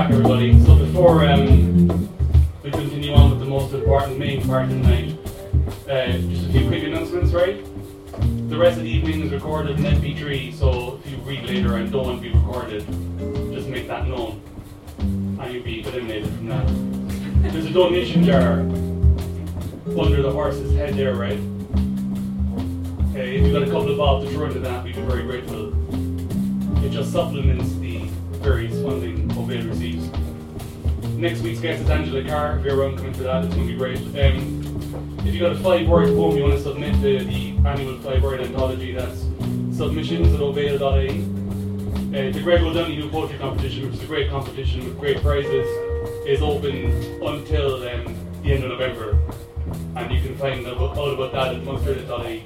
back, everybody. So before we continue on with the most important main part of the night, just a few quick announcements, right? The rest of the evening is recorded in MP3, so if you read later and don't want to be recorded, just make that known, and you'll be eliminated from that. There's a donation jar under the horse's head there, right? Okay, if you've got a couple of bob to throw into that, we'd be very grateful. It just supplements the various funding Ovail receives. Next week's guest is Angela Carr. If you're around coming to that, it's going to be great. If you've got a 5-word poem you want to submit to the annual 5-word anthology, that's submissions@ovail.ie. The Greg O'Donoghue Poetry Competition, which is a great competition with great prizes, is open until the end of November. And you can find out about that at munsterlit.ie.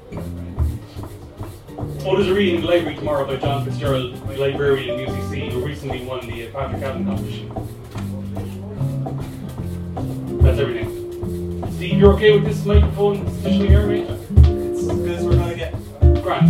Oh, there's a reading in the library tomorrow by John Fitzgerald, the librarian in UCC, who recently won the Patrick Allen competition. That's everything. Steve, you're okay with this microphone officially here, mate? It's as good as we're going to get. Grand.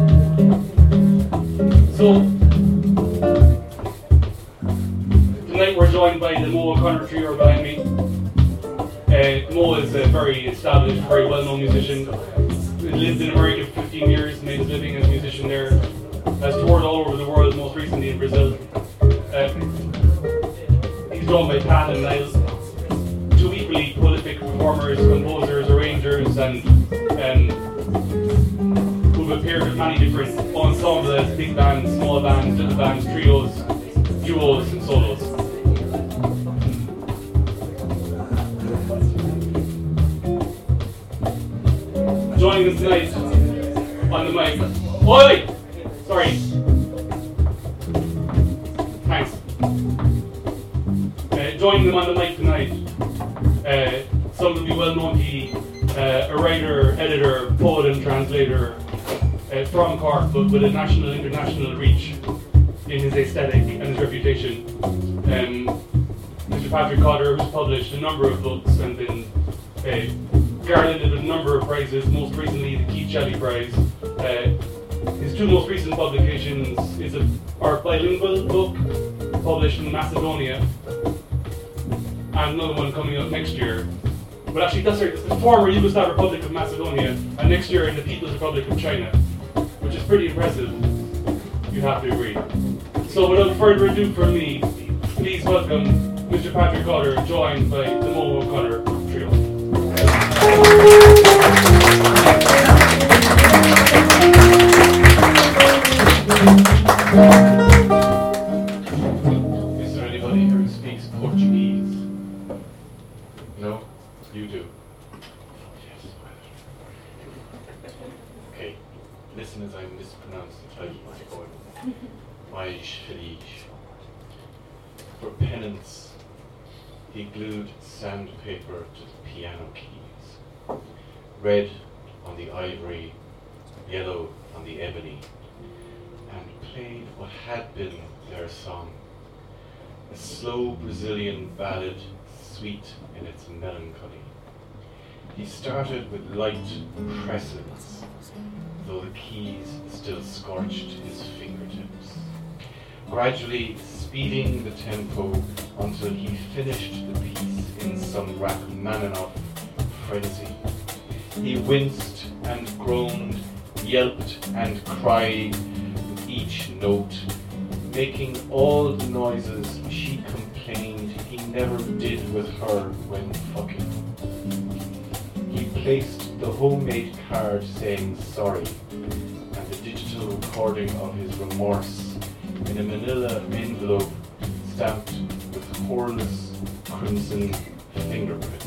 So, tonight we're joined by the Mo O'Connor trio behind me. Mo is a very established, very well-known musician. He lived in America for 15 years, made his living as a musician there. Has toured all over the world, most recently in Brazil. He's joined by Pat and Niles, two equally prolific performers, composers, arrangers, and who've appeared with many different ensembles, big bands, small bands, little bands, trios, duos, and solos. Joining us tonight on the mic. Oi! Sorry. Thanks. Joining them on the mic tonight, some will be well known to you, a writer, editor, poet and translator from Cork, but with a national, international reach in his aesthetic and his reputation. Mr. Patrick Cotter, who's published a number of books and been garlanded with a number of prizes, most recently the Keith Shelley Prize. His two most recent publications is our bilingual book published in Macedonia, and another one coming out next year. But actually, that's the former Yugoslav Republic of Macedonia, and next year in the People's Republic of China, which is pretty impressive, you'd have to agree. So without further ado from me, please welcome Mr. Patrick Cotter, joined by the Mo O'Connor trio. Is there anybody here who speaks Portuguese? No? You do? Yes. Okay, listen as I mispronounce the title of the poem. Mais Feliz. For penance, he glued sandpaper to the piano keys. Red on the ivory, yellow on the ebony, and played what had been their song. A slow Brazilian ballad, sweet in its melancholy. He started with light presence, though the keys still scorched his fingertips. Gradually speeding the tempo until he finished the piece in some Rachmaninoff frenzy. He winced and groaned, yelped and cried with each note, making all the noises she complained he never did with her when fucking. He placed the homemade card saying sorry and the digital recording of his remorse in a manila envelope stamped with horrorless crimson fingerprints.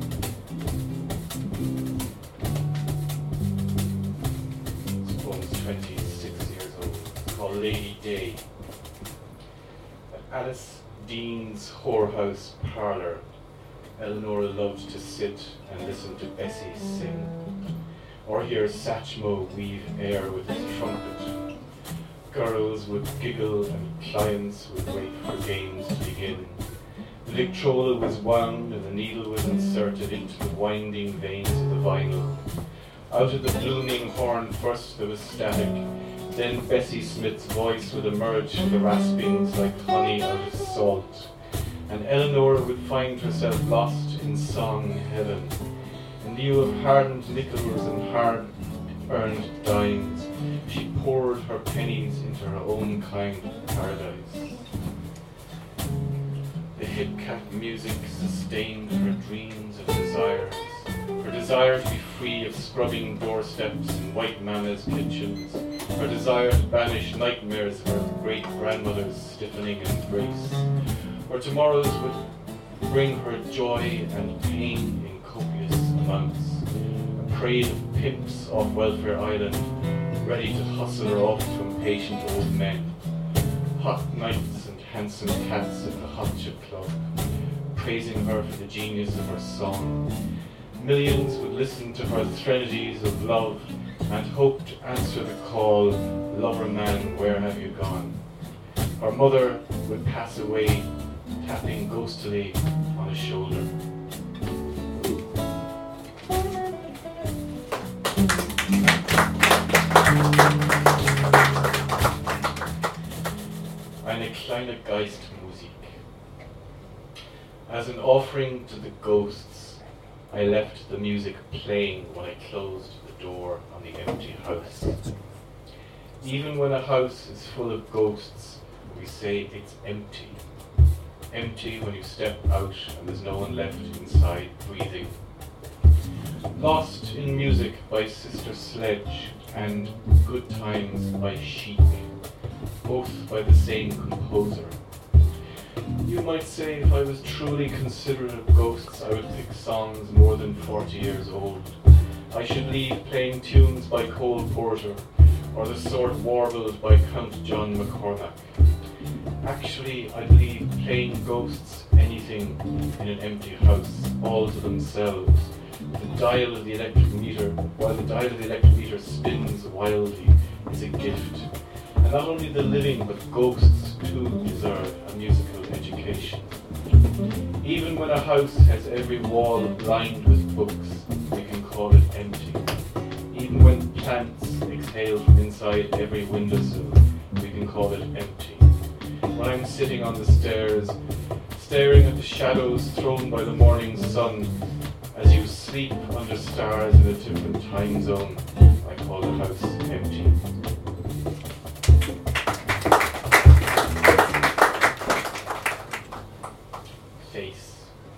This poem's 26 years old. It's called Lady Day. At Alice Dean's whorehouse parlour, Eleanor loved to sit and listen to Bessie sing, or hear Satchmo weave air with his trumpet. Girls would giggle and clients would wait for games to begin. The Victrola was wound and the needle was inserted into the winding veins of the vinyl. Out of the blooming horn first there was static, Then Bessie Smith's voice would emerge from the raspings like honey out of salt, and Eleanor would find herself lost in song heaven. In lieu of hardened nickels and hard-earned dimes, she poured her pennies into her own kind of paradise. The hip-cat music sustained her dreams of desires, her desire to be free of scrubbing doorsteps in white manna's kitchens, her desire to banish nightmares of her great-grandmother's stiffening embrace. Her tomorrows would bring her joy and pain in copious amounts, a parade of pimps off Welfare Island, ready to hustle her off to impatient old men, hot nights and handsome cats at the Hot Chip Club, praising her for the genius of her song. Millions would listen to her threnodies of love and hope to answer the call, "Lover man, where have you gone?" Her mother would pass away, tapping ghostily on a shoulder. Eine kleine Geistmusik. As an offering to the ghosts, I left the music playing when I closed the door on the empty house. Even when a house is full of ghosts, we say it's empty. Empty when you step out and there's no one left inside breathing. Lost in Music by Sister Sledge and Good Times by Chic, both by the same composer. You might say if I was truly considerate of ghosts, I would pick songs more than 40 years old. I should leave playing tunes by Cole Porter, or the sort warbled by Count John McCormack. Actually, I'd leave playing ghosts anything in an empty house, all to themselves. The dial of the electric meter, while the dial of the electric meter spins wildly, is a gift. And not only the living, but ghosts too deserve a musical education. Even when a house has every wall lined with books, we can call it empty. Even when plants exhale from inside every windowsill, we can call it empty. When I'm sitting on the stairs, staring at the shadows thrown by the morning sun, as you sleep under stars in a different time zone, I call the house empty. Face.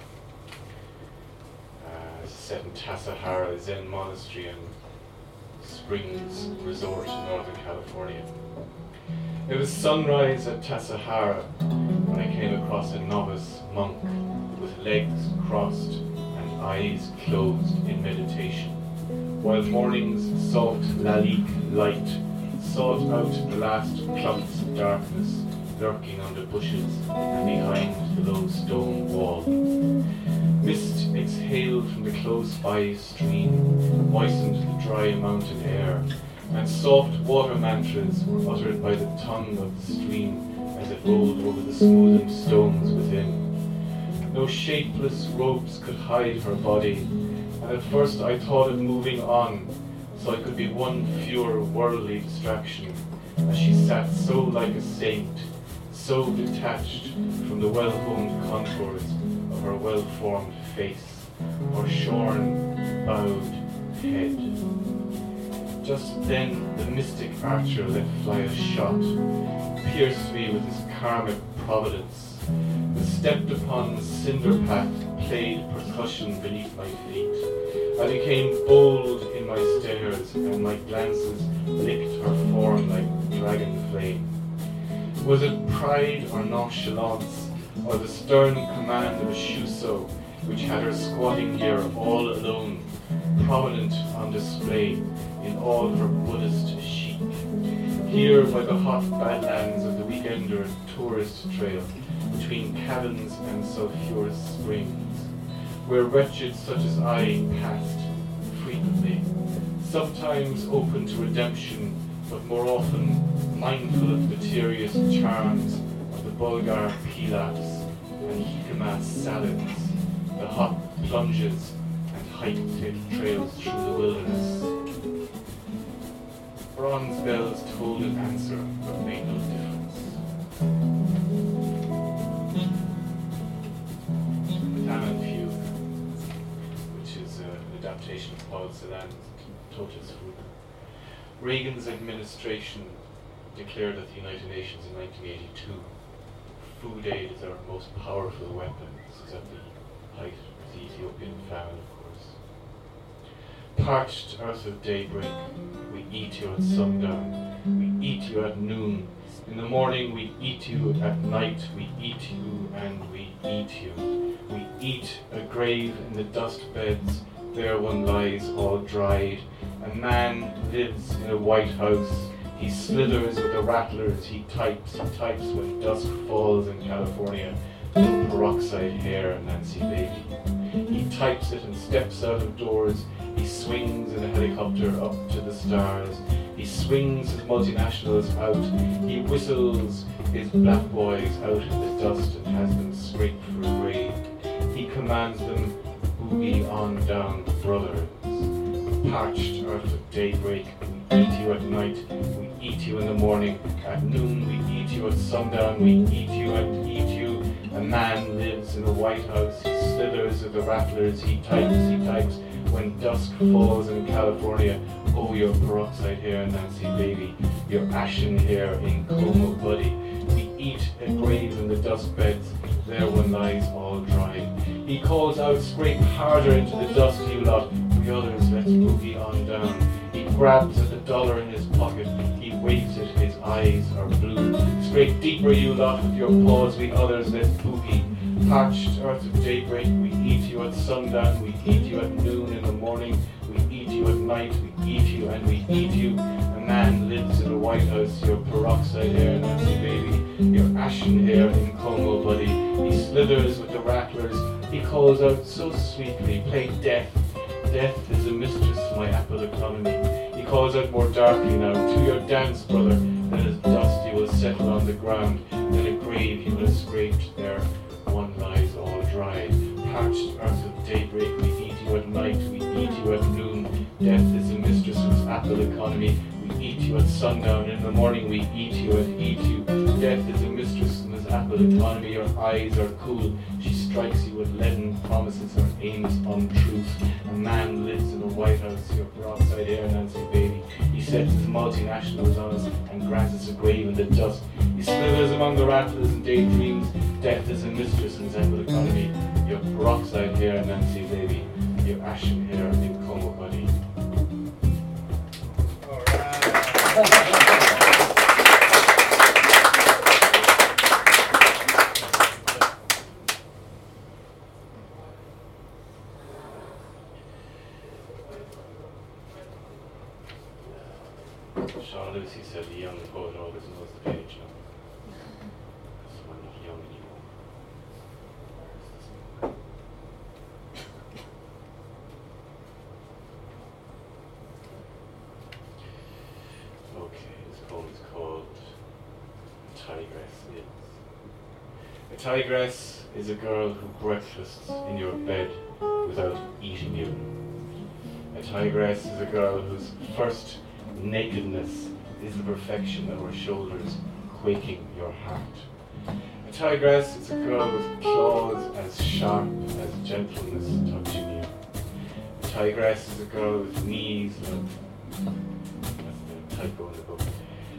Set in Tassajara Zen Monastery in Springs Resort in Northern California. It was sunrise at Tassajara when I came across a novice monk with legs crossed and eyes closed in meditation, while morning's soft lalique light sought out the last clumps of darkness lurking under bushes and behind the low stone wall. Mist exhaled from the close-by stream, moistened the dry mountain air, and soft water mantras were uttered by the tongue of the stream as it rolled over the smoothened stones within. No shapeless ropes could hide her body, and at first I thought of moving on, so I could be one fewer worldly distraction, as she sat so like a saint, so detached from the well-honed contours of her well-formed face, or shorn, bowed head. Just then the mystic archer let fly a shot, pierced me with his karmic providence. The stepped-upon cinder path played percussion beneath my feet. I became bold in my stares, and my glances licked her form like dragon flame. Was it pride or nonchalance, or the stern command of a Shuso, which had her squatting here all alone, prominent on display in all her Buddhist chic, here by the hot badlands of the weekender and tourist trail, between cabins and sulphurous springs, where wretched such as I passed frequently, sometimes open to redemption, but more often mindful of the mysterious charms of the Bulgar pilafs and jicama salads, the hot plunges and hike-tipped trails through the wilderness. Bronze bells tolled in answer, but made no difference. Taman Fugue, which is an adaptation of Paul Celan's Totes Fruit. Reagan's administration declared at the United Nations in 1982, food aid is our most powerful weapon. This is at the height of the Ethiopian famine, of course. Parched earth of daybreak, we eat you at sundown, we eat you at noon. In the morning we eat you, at night we eat you, and we eat you. We eat a grave in the dust beds, there one lies all dried. A man lives in a White House, he slithers with the rattlers, he types when dusk falls in California, no peroxide hair, Nancy Baby. He types it and steps out of doors, he swings in a helicopter up to the stars, he swings his multinationals out, he whistles his black boys out in the dust and has them scraped for a grave. He commands them, boogie on down, brothers. Parched earth of daybreak, we eat you at night, we eat you in the morning, at noon we eat you, at sundown we eat you and eat you. A man lives in a White House, he slithers with the rattlers, he types, when dusk falls in California, oh your peroxide hair, Nancy Baby, your ashen hair in Como Buddy. We eat a grave in the dust beds, there one lies all dried. He calls out, scrape harder into the dust, you lot, we others, let's boogie on down. He grabs at the dollar in his pocket, he waves it, his eyes are blue. Scrape deeper, you lot, with your paws, we others, let's boogie. Parched earth of daybreak, we eat you at sundown, we eat you at noon in the morning, we eat you at night, we eat you and we eat you. A man lives in a White House, your peroxide hair, Nancy Baby, your ashen hair in Como Buddy. He slithers with the rattlers, he calls out so sweetly, play death. Death is a mistress of my apple economy. He calls out more darkly now, to your dance, brother. Then as dust you will settle on the ground, then a grave you will have scraped there. One lies all dried. Parched earth of daybreak, we eat you at night, we eat you at noon. Death is a mistress of his apple economy. We eat you at sundown, in the morning we eat you and eat you. Death is a mistress of his apple economy. Your eyes are cool, she strikes you with leaden promises, her aims untruth. A man lives in a White House, your peroxide hair, Nancy Baby. He sets his multinationals on us and grants us a grave in the dust. He slithers among the rattlers and daydreams. Death is a mistress in his apple economy. Your peroxide hair, Nancy Baby. Your ashen hair in Como Buddy. Sean Lucy said the young poet always knows the page number. So I'm not young anymore. Okay, this poem is called Tigress Is. A tigress is a girl who breakfasts in your bed without eating you. A tigress is a girl whose first nakedness is the perfection of her shoulders, quaking your heart. A tigress is a girl with claws as sharp as gentleness touching you. A tigress is a girl with knees like... That's the typo in the book.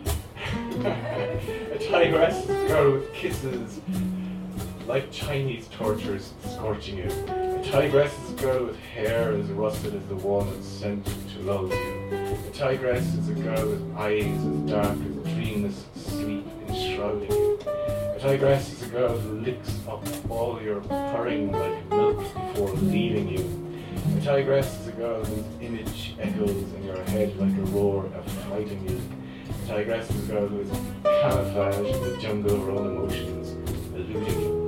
A tigress is a girl with kisses like Chinese tortures scorching you. A tigress is a girl with hair as rusted as the walnuts sent to lull you. A tigress is a girl with eyes as dark as dreamless sleep enshrouding you. A tigress is a girl who licks up all your purring like milk before leaving you. A tigress is a girl whose image echoes in your head like a roar affrighting you. A tigress is a girl who is camouflaged in the jungle of her own emotions, eluding you.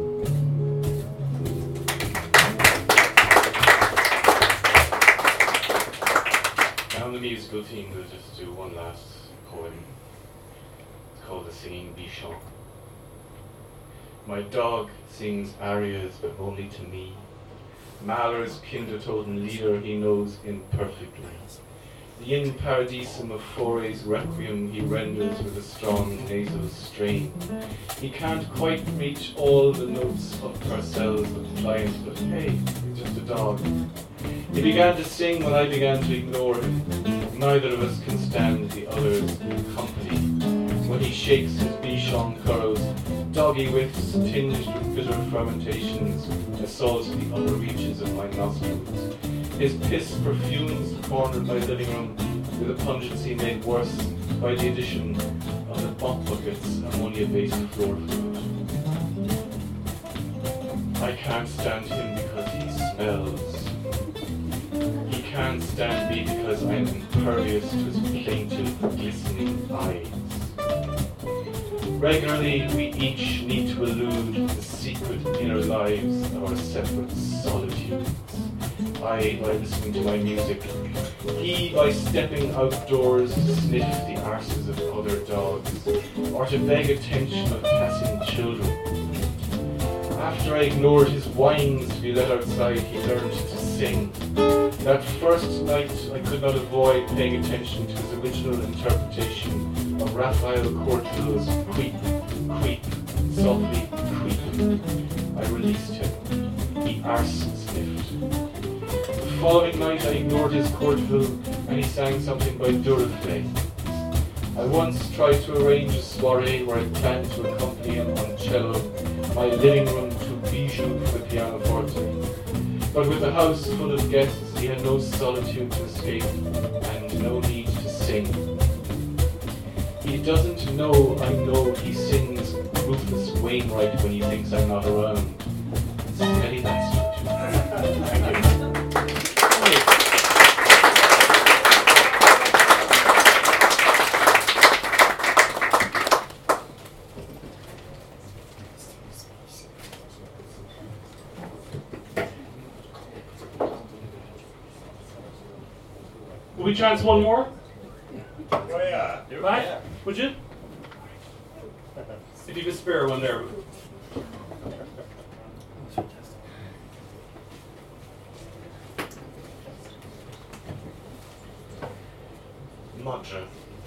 On the musical theme, we'll just do one last poem. It's called The Singing Bichon. My dog sings arias, but only to me. Mahler's Kindertoten Lieder he knows imperfectly. The In Paradisum of Fauré's Requiem he renders with a strong nasal strain. He can't quite reach all the notes of Purcell's The Client, but hey, he's just a dog. He began to sing when I began to ignore him. Neither of us can stand the other's company. When he shakes his Bichon curls, doggy whiffs tinged with bitter fermentations assault the upper reaches of my nostrils. His piss perfumes the corner of my living room with a pungency made worse by the addition of the mop bucket's ammonia-based floor fluid. I can't stand him because he smells. He can't stand me because I'm impervious to his plaintive, glistening eyes. Regularly, we each need to elude the secret inner lives of our separate solitudes. I by listening to my music, he by stepping outdoors to sniff the arses of other dogs, or to beg attention of passing children. After I ignored his whines to be let outside, he learned to sing. That first night, I could not avoid paying attention to his original interpretation of Raphael Courtill's Creep, Creep, Softly Creep. I released him. He arse sniffed. The following night, I ignored his Courteville, and he sang something by Duraflay. I once tried to arrange a soiree where I planned to accompany him on cello, my living room to Bijou for the pianoforte. But with the house full of guests, he had no solitude to escape and no need to sing. He doesn't know I know he sings Rufus Wainwright when he thinks I'm not around. It's Eddie Bastard. Thank you. Will we chance one more? Oh yeah. Right? Yeah. Would you? If you could spare one there. Madre.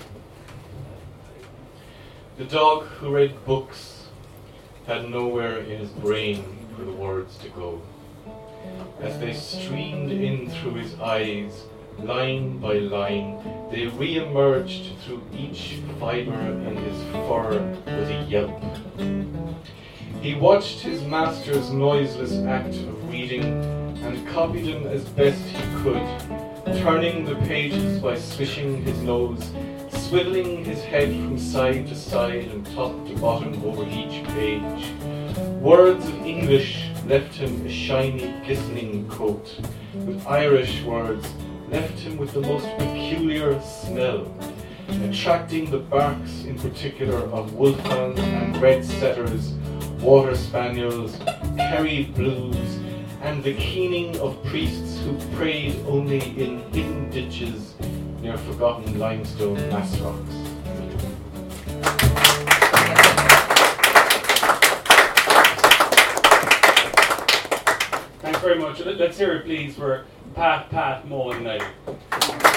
The dog who read books had nowhere in his brain for the words to go. As they streamed in through his eyes, line by line, they re-emerged through each fibre in his fur with a yelp. He watched his master's noiseless act of reading and copied him as best he could, turning the pages by swishing his nose, swiveling his head from side to side and top to bottom over each page. Words of English left him a shiny, glistening coat, with Irish words left him with the most peculiar smell, attracting the barks in particular of wolfhounds and red setters, water spaniels, Kerry blues, and the keening of priests who prayed only in hidden ditches near forgotten limestone mass rocks. Thanks very much. Let's hear it, please, for Pat Mo and Night.